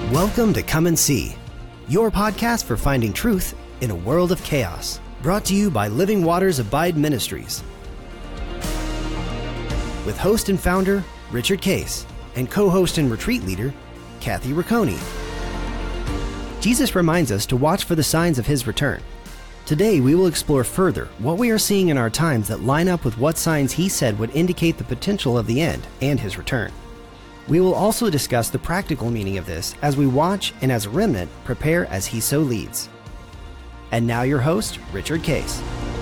Welcome to Come and See, your podcast for finding truth in a world of chaos. Brought to you by Living Waters Abide Ministries. With host and founder, Richard Case, and co-host and retreat leader, Kathy Riccone. Jesus reminds us to watch for the signs of his return. Today, we will explore further what we are seeing in our times that line up with what signs he said would indicate the potential of the end and his return. We will also discuss the practical meaning of this as we watch and as a remnant prepare as he so leads. And now your host, Richard Case.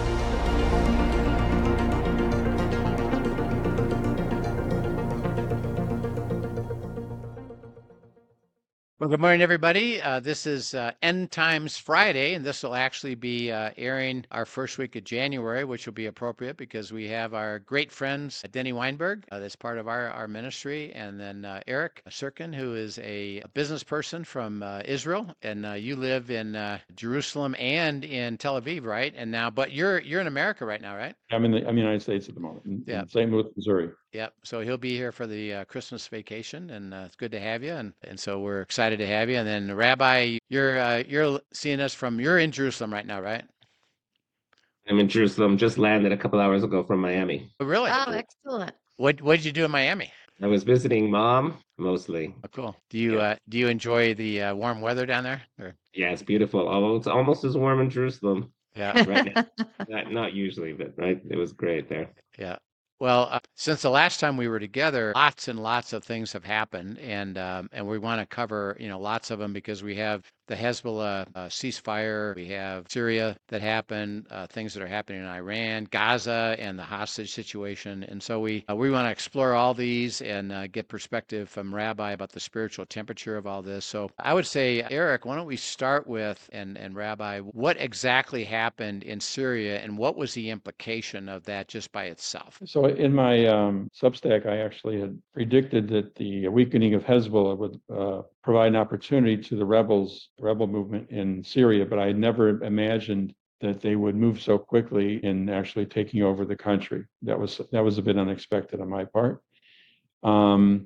Well, good morning, everybody. This is End Times Friday, and this will actually be airing our first week of January, which will be appropriate because we have our great friends, Denny Weinberg, that's part of our ministry, and then Eric Sirkin, who is a business person from Israel, and you live in Jerusalem and in Tel Aviv, right? And now, but you're in America right now, right? I'm in the United States at the moment, in St. Louis, Missouri. Yep. So he'll be here for the Christmas vacation, and it's good to have you. And so we're excited to have you. And then Rabbi, you're seeing us you're in Jerusalem right now, right? I'm in Jerusalem. Just landed a couple hours ago from Miami. Oh, really? Oh, excellent. What did you do in Miami? I was visiting mom mostly. Oh, cool. Do you enjoy the warm weather down there? Or? Yeah, it's beautiful. Although it's almost as warm in Jerusalem. Yeah. Right now. Not usually, but right, it was great there. Yeah. Well, since the last time we were together, lots and lots of things have happened, and we want to cover lots of them because we have the Hezbollah ceasefire, we have Syria that happened, things that are happening in Iran, Gaza, and the hostage situation, and so we want to explore all these and get perspective from Rabbi about the spiritual temperature of all this. So I would say, Eric, why don't we start with and Rabbi, what exactly happened in Syria, and what was the implication of that just by itself? So in my Substack, I actually had predicted that the weakening of Hezbollah would provide an opportunity to the rebel movement in Syria, but I had never imagined that they would move so quickly in actually taking over the country. That was a bit unexpected on my part. Right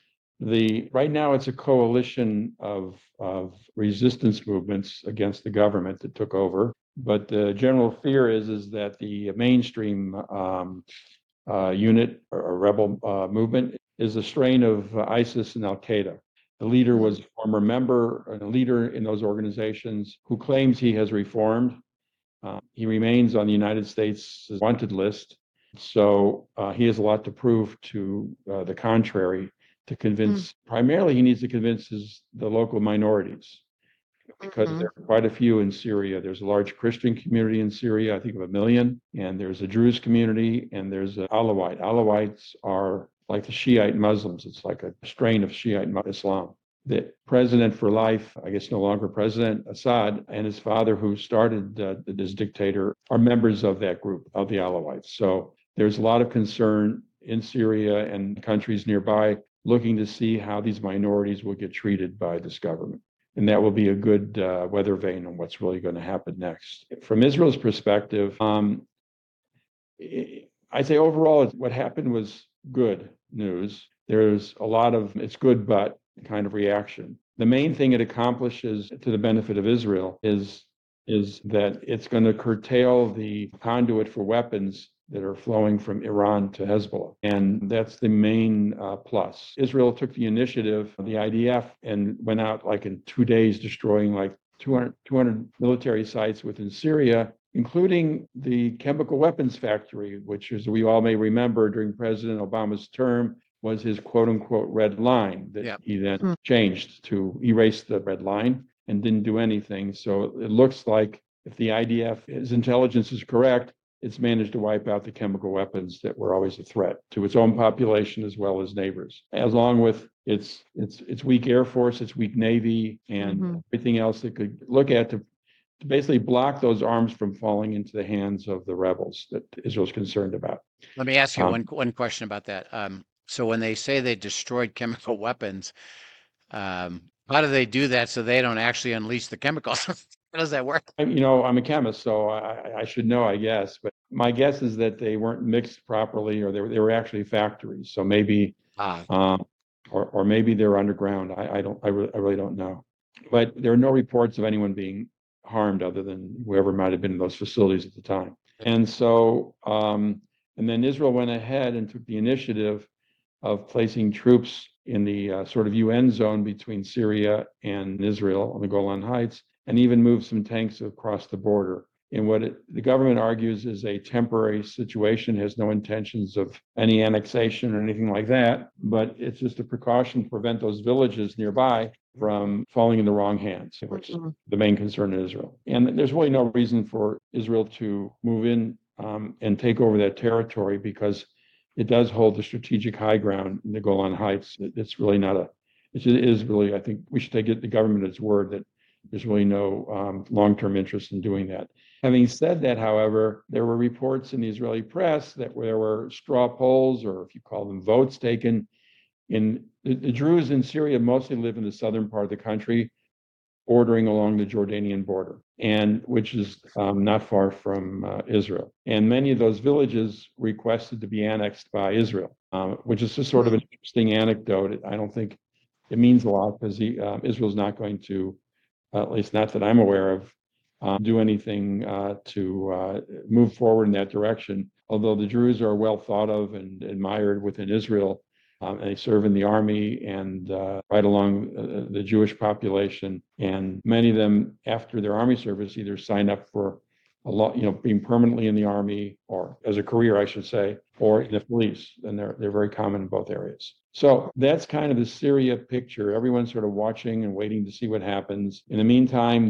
now it's a coalition of resistance movements against the government that took over, but the general fear is that the mainstream unit or rebel movement is a strain of ISIS and Al Qaeda. The leader was a former member and a leader in those organizations who claims he has reformed. He remains on the United States wanted list, so he has a lot to prove to the contrary to convince. Primarily, he needs to convince the local minorities because there are quite a few in Syria. There's a large Christian community in Syria, I think of 1 million, and there's a Druze community, and there's an Alawite. Alawites are like the Shiite Muslims. It's like a strain of Shiite Islam. The president for life, I guess no longer president, Assad, and his father, who started this dictator, are members of that group, of the Alawites. So there's a lot of concern in Syria and countries nearby looking to see how these minorities will get treated by this government. And that will be a good weather vane on what's really going to happen next. From Israel's perspective, I'd say overall what happened was good news. There's a lot of it's good but kind of reaction. The main thing it accomplishes to the benefit of Israel is that it's going to curtail the conduit for weapons that are flowing from Iran to Hezbollah. And that's the main plus. Israel took the initiative, the IDF, and went out like in 2 days, destroying like 200 military sites within Syria, including the chemical weapons factory, which, as we all may remember, during President Obama's term, was his quote-unquote red line that he then changed to erase the red line and didn't do anything. So it looks like if the IDF, his intelligence is correct, it's managed to wipe out the chemical weapons that were always a threat to its own population as well as neighbors, along with its weak Air Force, its weak Navy, and everything else that could look at to basically block those arms from falling into the hands of the rebels that Israel's concerned about. Let me ask you one question about that. So when they say they destroyed chemical weapons, how do they do that so they don't actually unleash the chemicals? How does that work? I'm a chemist, so I should know, I guess. But my guess is that they weren't mixed properly, or they were actually factories. So maybe or maybe they're underground. I really don't know. But there are no reports of anyone being harmed other than whoever might have been in those facilities at the time. And so, and then Israel went ahead and took the initiative of placing troops in the sort of UN zone between Syria and Israel on the Golan Heights, and even moved some tanks across the border. In what the government argues is a temporary situation, has no intentions of any annexation or anything like that, but it's just a precaution to prevent those villages nearby from falling in the wrong hands, which is the main concern in Israel. And there's really no reason for Israel to move in and take over that territory, because it does hold the strategic high ground in the Golan Heights. It's really not it is really, I think we should take the government at its word that there's really no long-term interest in doing that. Having said that, however, there were reports in the Israeli press that there were straw polls, or if you call them votes, taken in the Druze in Syria mostly live in the southern part of the country, bordering along the Jordanian border, and which is not far from Israel. And many of those villages requested to be annexed by Israel, which is just sort of an interesting anecdote. I don't think it means a lot, because Israel's not going to, at least not that I'm aware of, do anything to move forward in that direction. Although the Druze are well thought of and admired within Israel, and they serve in the army and right along the Jewish population. And many of them, after their army service, either sign up for being permanently in the army, or as a career, I should say, or in the police. And they're very common in both areas. So that's kind of the Syria picture. Everyone's sort of watching and waiting to see what happens. In the meantime,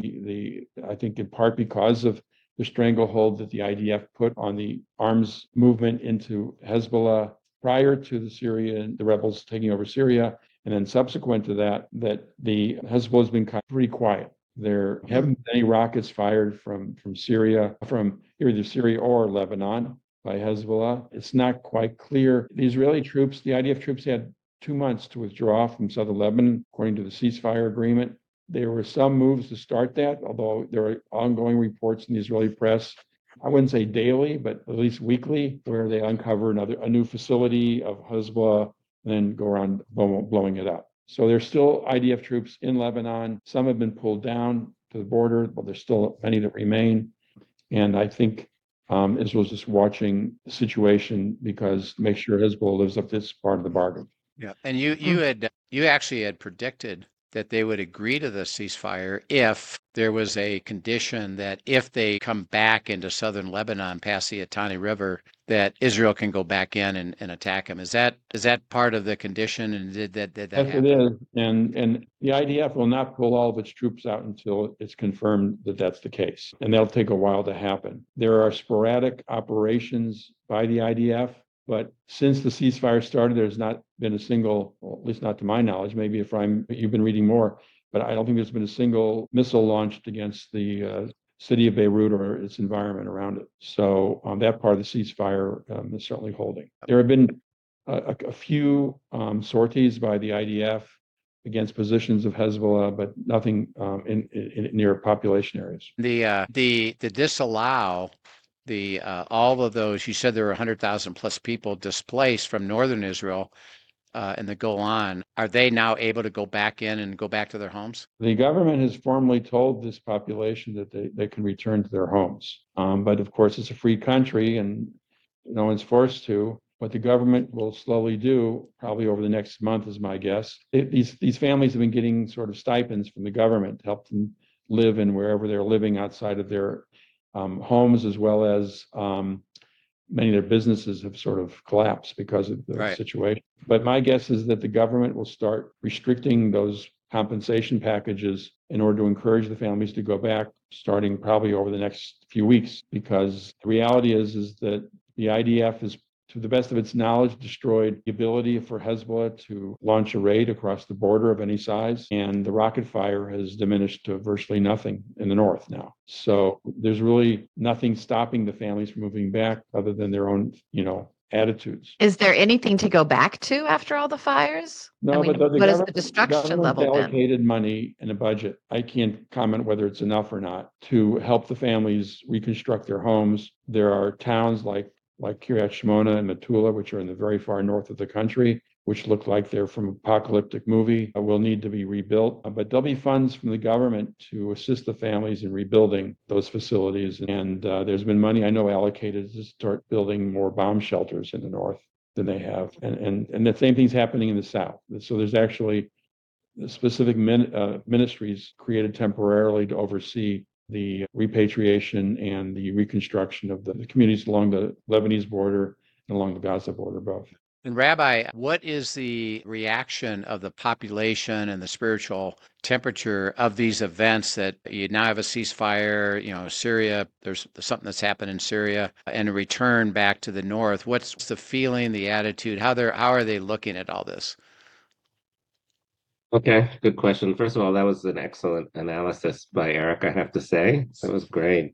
I think in part because of the stranglehold that the IDF put on the arms movement into Hezbollah prior to the rebels taking over Syria, and then subsequent to that the Hezbollah has been pretty quiet. There haven't been any rockets fired from Syria, from either Syria or Lebanon by Hezbollah. It's not quite clear. The Israeli troops, the IDF troops, had 2 months to withdraw from southern Lebanon, according to the ceasefire agreement. There were some moves to start that, although there are ongoing reports in the Israeli press, I wouldn't say daily, but at least weekly, where they uncover a new facility of Hezbollah and then go around blowing it up. So there's still IDF troops in Lebanon. Some have been pulled down to the border, but there's still many that remain. And I think Israel's just watching the situation because to make sure Hezbollah lives up to its part of the bargain. Yeah, and you actually had predicted that they would agree to the ceasefire if there was a condition that if they come back into southern Lebanon past the Litani River, that Israel can go back in and attack them. Is that part of the condition? And did that yes, happen? It is. And the IDF will not pull all of its troops out until it's confirmed that that's the case. And that'll take a while to happen. There are sporadic operations by the IDF. But since the ceasefire started, there's not been a single, well, at least not to my knowledge, maybe you've been reading more, but I don't think there's been a single missile launched against the city of Beirut or its environment around it. So that part of the ceasefire is certainly holding. There have been a few sorties by the IDF against positions of Hezbollah, but nothing in near population areas. The disallow all of those, you said there were 100,000 plus people displaced from northern Israel and the Golan. Are they now able to go back in and go back to their homes? The government has formally told this population that they can return to their homes. But of course, it's a free country and no one's forced to. What the government will slowly do, probably over the next month is my guess, these families have been getting sort of stipends from the government to help them live in wherever they're living outside of their homes, as well as many of their businesses have sort of collapsed because of the situation. But my guess is that the government will start restricting those compensation packages in order to encourage the families to go back, starting probably over the next few weeks, because the reality is that the IDF is, to the best of its knowledge, destroyed the ability for Hezbollah to launch a raid across the border of any size. And the rocket fire has diminished to virtually nothing in the north now. So there's really nothing stopping the families from moving back other than their own, attitudes. Is there anything to go back to after all the fires? No, what has the destruction level been? Allocated money in a budget. I can't comment whether it's enough or not to help the families reconstruct their homes. There are towns like Kiryat Shmona and Metula, which are in the very far north of the country, which look like they're from an apocalyptic movie, will need to be rebuilt. But there'll be funds from the government to assist the families in rebuilding those facilities. And there's been money, I know, allocated to start building more bomb shelters in the north than they have. And the same thing's happening in the south. So there's actually specific ministries created temporarily to oversee the repatriation and the reconstruction of the communities along the Lebanese border and along the Gaza border both. And Rabbi, what is the reaction of the population and the spiritual temperature of these events that you now have a ceasefire, Syria, there's something that's happened in Syria, and a return back to the north? What's the feeling, the attitude? How are they looking at all this? Okay, good question. First of all, that was an excellent analysis by Eric, I have to say. That was great.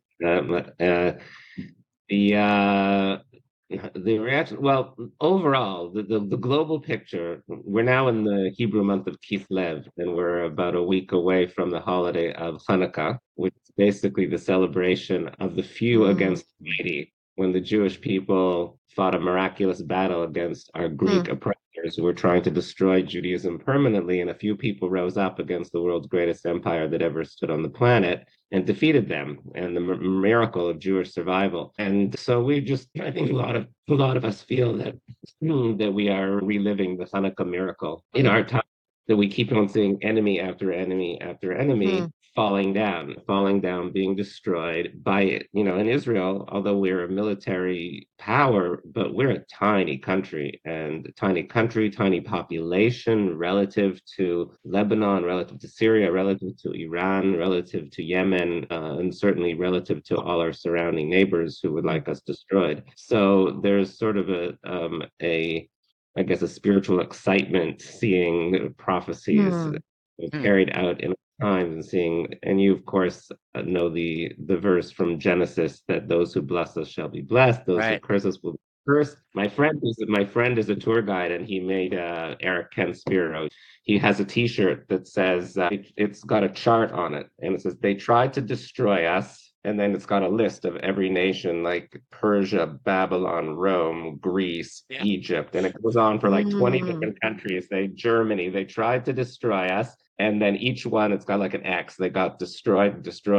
The reaction, well, overall, the global picture, we're now in the Hebrew month of Kislev, and we're about a week away from the holiday of Hanukkah, which is basically the celebration of the few against the mighty, when the Jewish people fought a miraculous battle against our Greek oppressors who were trying to destroy Judaism permanently, and a few people rose up against the world's greatest empire that ever stood on the planet and defeated them, and the miracle of Jewish survival. And so I think a lot of us feel that we are reliving the Hanukkah miracle in our time, that we keep on seeing enemy after enemy after enemy falling down, being destroyed by it. In Israel, although we're a military power, but we're a tiny country, tiny population relative to Lebanon, relative to Syria, relative to Iran, relative to Yemen, and certainly relative to all our surrounding neighbors who would like us destroyed. So there's sort of a spiritual excitement seeing prophecies carried out in times, and seeing, and you of course know the verse from Genesis that those who bless us shall be blessed, those who curse us will be cursed. My friend is a tour guide, and he made Eric Ken Spiro. He has a T-shirt that says it's got a chart on it, and it says they tried to destroy us. And then it's got a list of every nation, like Persia, Babylon, Rome, Greece, Egypt. And it goes on for like 20 different countries. Germany, they tried to destroy us. And then each one, it's got like an X. They got destroyed.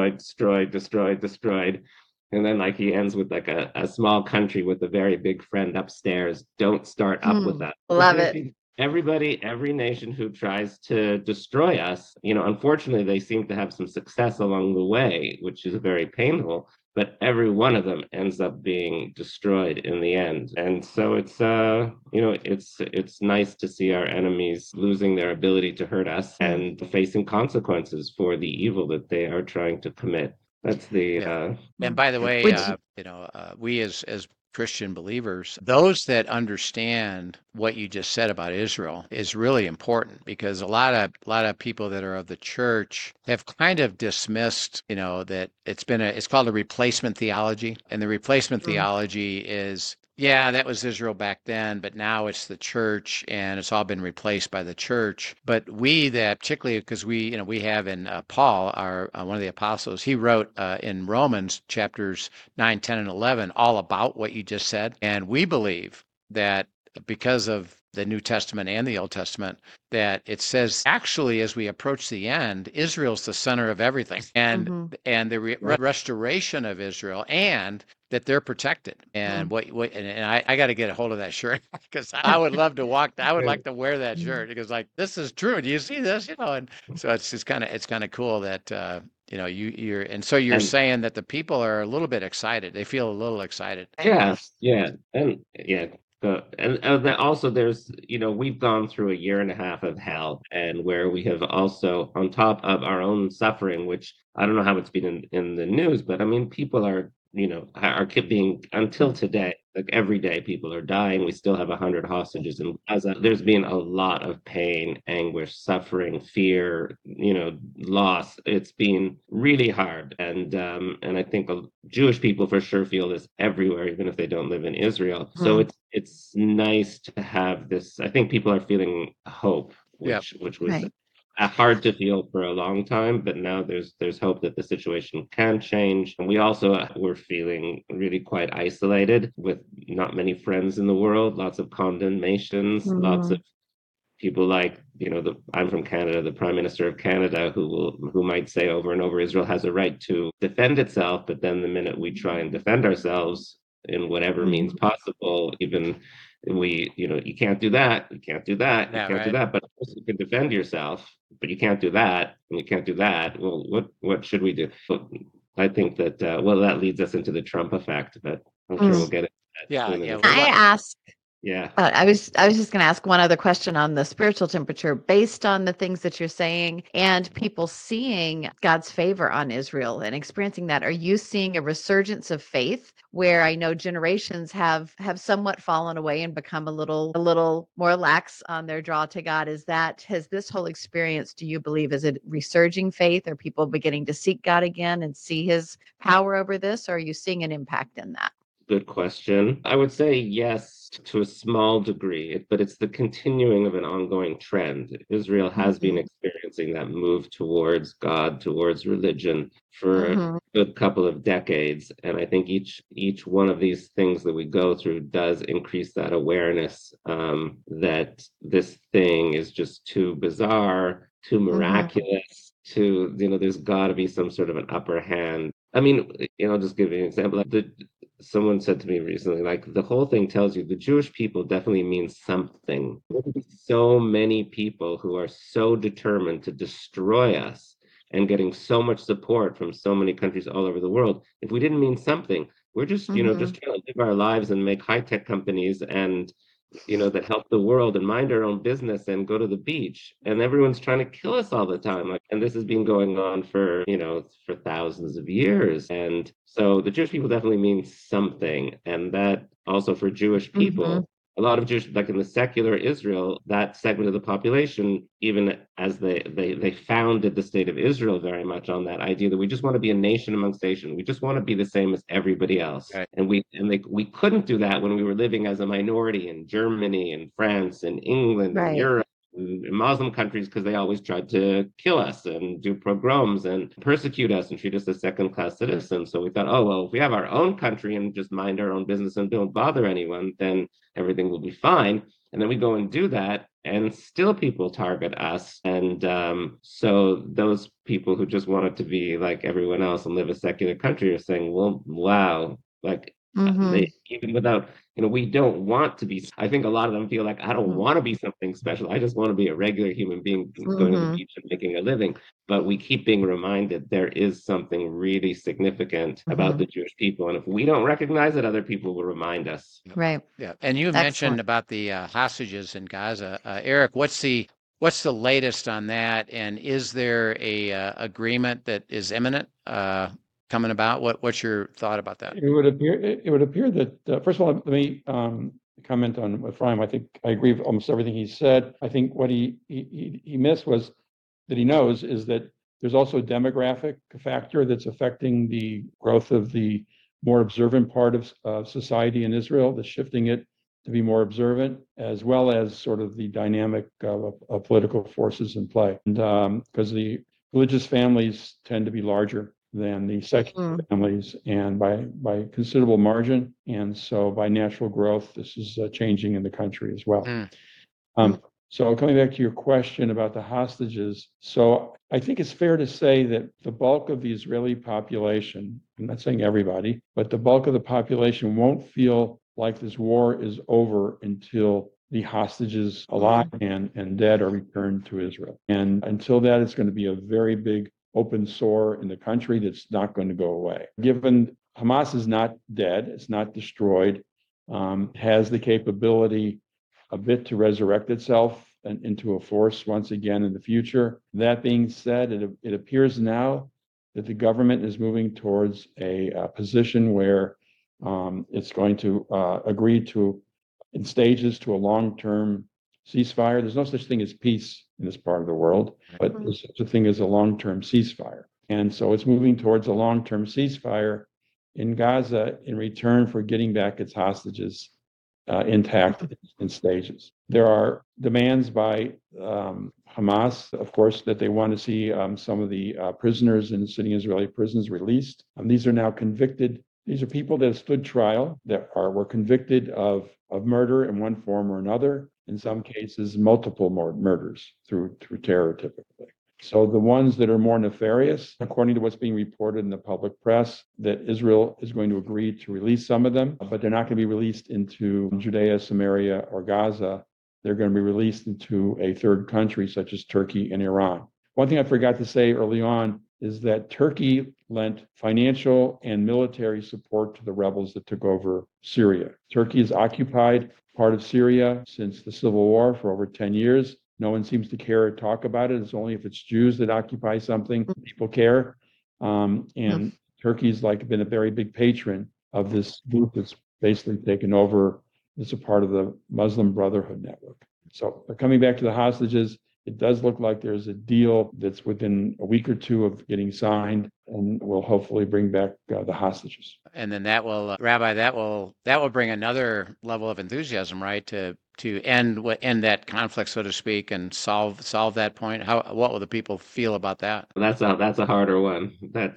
And then he ends with like a small country with a very big friend upstairs. Don't start up with that. Love it. Every nation who tries to destroy us, unfortunately, they seem to have some success along the way, which is very painful, but every one of them ends up being destroyed in the end. And so it's nice to see our enemies losing their ability to hurt us and facing consequences for the evil that they are trying to commit. That's the and by the way, we as Christian believers, those that understand what you just said about Israel is really important, because a lot of people that are of the church have kind of dismissed, that it's called a replacement theology. And the replacement theology is, that was Israel back then, but now it's the church, and it's all been replaced by the church. But particularly because we have in Paul, our one of the apostles, he wrote in Romans chapters 9, 10, and 11 all about what you just said. And we believe that because of the New Testament and the Old Testament, that it says actually as we approach the end, Israel's the center of everything, and the restoration of Israel, and that they're protected. And I got to get a hold of that shirt, because I would love to I would like to wear that shirt, because this is true. Do you see this? And so it's just kind of cool that you're saying that the people are a little bit excited. They feel a little excited. And then also there's, we've gone through a year and a half of hell, and where we have also, on top of our own suffering, which I don't know how it's been in the news, but I mean, people are being, until today, like every day people are dying. We still have 100 hostages in Gaza. There's been a lot of pain, anguish, suffering, fear, loss. It's been really hard. And I think Jewish people for sure feel this everywhere, even if they don't live in Israel. So it's nice to have this. I think people are feeling hope, which was hard to feel for a long time, but now there's hope that the situation can change. And we also were feeling really quite isolated, with not many friends in the world, lots of condemnations, lots of people like, I'm from Canada, the Prime Minister of Canada, who might say over and over, Israel has a right to defend itself, but then the minute we try and defend ourselves in whatever means possible, even you can't do that, you can't do that, you can't do that. But of course you can defend yourself, but you can't do that, and you can't do that. Well, what should we do? I think that that leads us into the Trump effect, but I'm sure we'll get it. I ask. Yeah. I was just going to ask one other question on the spiritual temperature, based on the things that you're saying and people seeing God's favor on Israel and experiencing that. Are you seeing a resurgence of faith where I know generations have somewhat fallen away and become a little more lax on their draw to God? Has this whole experience, do you believe, is it resurging faith? Are people beginning to seek God again and see his power over this? Or are you seeing an impact in that? Good question. I would say yes, to a small degree, but it's the continuing of an ongoing trend. Israel has been experiencing that move towards God, towards religion for a good couple of decades. And I think each one of these things that we go through does increase that awareness that this thing is just too bizarre, too miraculous, there's got to be some sort of an upper hand. I mean, I'll just give you an example. Someone said to me recently, like, the whole thing tells you the Jewish people definitely means something. There would be so many people who are so determined to destroy us and getting so much support from so many countries all over the world. If we didn't mean something, we're just, just trying to live our lives and make high-tech companies and that help the world and mind our own business and go to the beach. And everyone's trying to kill us all the time. And this has been going on for thousands of years. And so the Jewish people definitely mean something. And that also for Jewish people, a lot of Jewish, like in the secular Israel, that segment of the population, even as they founded the state of Israel very much on that idea that we just want to be a nation amongst nations. We just want to be the same as everybody else. Right. And we couldn't do that when we were living as a minority in Germany and France and England and Europe and Muslim countries, because they always tried to kill us and do pogroms and persecute us and treat us as second-class citizens. So we thought, oh, well, if we have our own country and just mind our own business and don't bother anyone, then everything will be fine. And then we go and do that, and still people target us. And so those people who just wanted to be like everyone else and live a secular country are saying, well, wow, like they, even without, we don't want to be. I think a lot of them feel like, I don't want to be something special. I just want to be a regular human being going to the beach and making a living. But we keep being reminded there is something really significant about the Jewish people. And if we don't recognize it, other people will remind us. Right. Yeah. And you mentioned about the hostages in Gaza. Eric, what's the latest on that? And is there a agreement that is imminent coming about? What's your thought about that? It would appear that first of all, let me comment on Ephraim. I think I agree with almost everything he said. I think what he missed was that he knows is that there's also a demographic factor that's affecting the growth of the more observant part of society in Israel, that's shifting it to be more observant, as well as sort of the dynamic of political forces in play. And because the religious families tend to be larger than the secular families, and by considerable margin. And so by natural growth, this is changing in the country as well. So coming back to your question about the hostages, so I think it's fair to say that the bulk of the Israeli population, I'm not saying everybody, but the bulk of the population won't feel like this war is over until the hostages alive and dead are returned to Israel. And until that, it's going to be a very big open sore in the country that's not going to go away. Given Hamas is not dead, it's not destroyed, has the capability a bit to resurrect itself and into a force once again in the future. That being said, it appears now that the government is moving towards a position where it's going to agree to, in stages, to a long-term ceasefire. There's no such thing as peace in this part of the world, but there's such a thing as a long-term ceasefire. And so it's moving towards a long-term ceasefire in Gaza in return for getting back its hostages intact in stages. There are demands by Hamas, of course, that they want to see some of the prisoners in sitting Israeli prisons released. These are now convicted. These are people that have stood trial, that were convicted of murder in one form or another. in some cases, multiple murders through terror, typically. So the ones that are more nefarious, according to what's being reported in the public press, that Israel is going to agree to release some of them, but they're not going to be released into Judea, Samaria, or Gaza. They're going to be released into a third country, such as Turkey and Iran. One thing I forgot to say early on is that Turkey lent financial and military support to the rebels that took over Syria. Turkey has occupied part of Syria since the civil war for over 10 years. No one seems to care or talk about it. It's only if it's Jews that occupy something, people care. And Turkey's been a very big patron of this group that's basically taken over. It's a part of the Muslim Brotherhood network. So coming back to the hostages, it does look like there's a deal that's within a week or two of getting signed, and will hopefully bring back the hostages. And then that will, Rabbi, that will bring another level of enthusiasm, right, to end that conflict, so to speak, and solve that point. What will the people feel about that? That's a harder one. That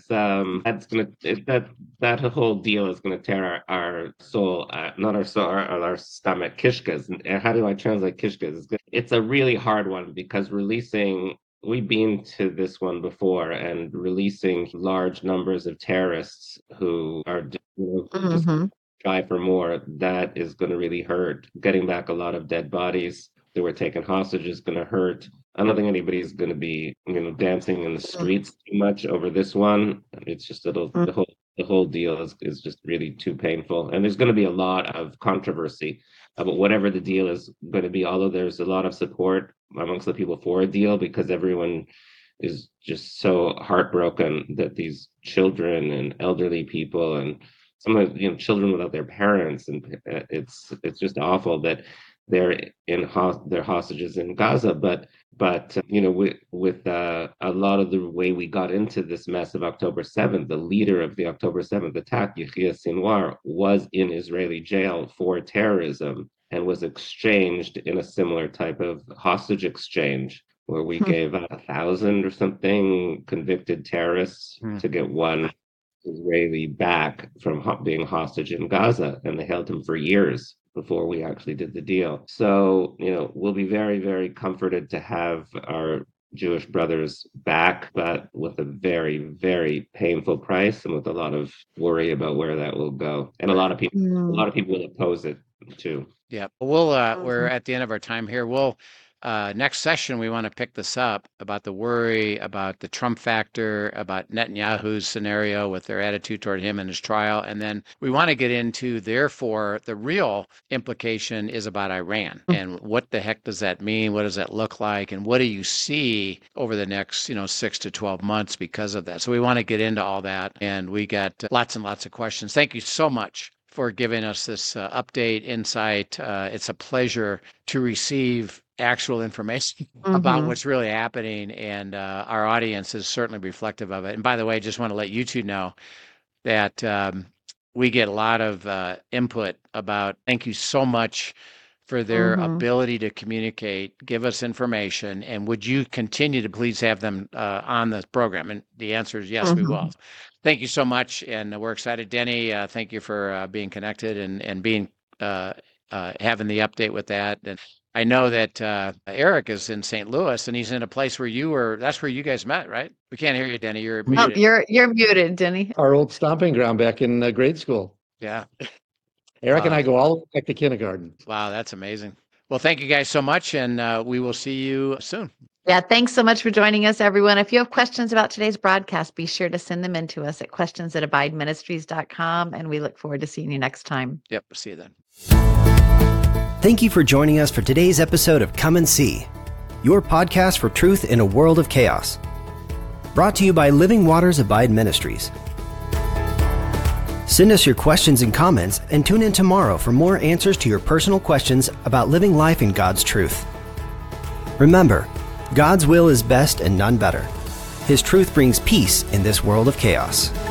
whole deal is gonna tear our soul, not our soul, our stomach. Kishkas. And how do I translate kishkas? It's a really hard one, because we've been to this one before, and releasing large numbers of terrorists who are just try for more, that is going to really hurt. Getting back a lot of dead bodies that were taken hostage is going to hurt. I don't think anybody's going to be, dancing in the streets too much over this one. It's just the whole deal is just really too painful. And there's going to be a lot of controversy about whatever the deal is going to be, although there's a lot of support amongst the people for a deal, because everyone is just so heartbroken that these children and elderly people and some of children without their parents, and it's just awful that they're hostages in Gaza. But with a lot of the way we got into this mess of October 7th, the leader of the October 7th attack, Yahya Sinwar, was in Israeli jail for terrorism and was exchanged in a similar type of hostage exchange, where we gave 1,000 or something convicted terrorists to get one Israeli back from being hostage in Gaza, and they held him for years before we actually did the deal. So, we'll be very, very comforted to have our Jewish brothers back, but with a very, very painful price, and with a lot of worry about where that will go. And a lot of people will oppose it too. Yeah, we're at the end of our time here. Next session, we want to pick this up about the worry about the Trump factor, about Netanyahu's scenario with their attitude toward him and his trial. And then we want to get into, therefore, the real implication is about Iran. And what the heck does that mean? What does that look like? And what do you see over the next, 6 to 12 months because of that? So we want to get into all that. And we got lots and lots of questions. Thank you so much for giving us this update, insight. It's a pleasure to receive actual information about what's really happening, and our audience is certainly reflective of it. And by the way, I just want to let you two know that we get a lot of input about, thank you so much for their ability to communicate, give us information, and would you continue to please have them on the program? And the answer is yes, we will. Thank you so much, and we're excited. Denny, thank you for being connected and being having the update with that. And I know that Eric is in St. Louis, and he's in a place where that's where you guys met, right? We can't hear you, Denny. You're muted. You're muted, Denny. Our old stomping ground back in grade school. Yeah. Eric and I go all the way back to kindergarten. Wow, that's amazing. Well, thank you guys so much, and we will see you soon. Yeah, thanks so much for joining us, everyone. If you have questions about today's broadcast, be sure to send them in to us at questions@abideministries.com, and we look forward to seeing you next time. Yep, see you then. Thank you for joining us for today's episode of Come and See, your podcast for truth in a world of chaos. Brought to you by Living Waters Abide Ministries. Send us your questions and comments, and tune in tomorrow for more answers to your personal questions about living life in God's truth. Remember, God's will is best and none better. His truth brings peace in this world of chaos.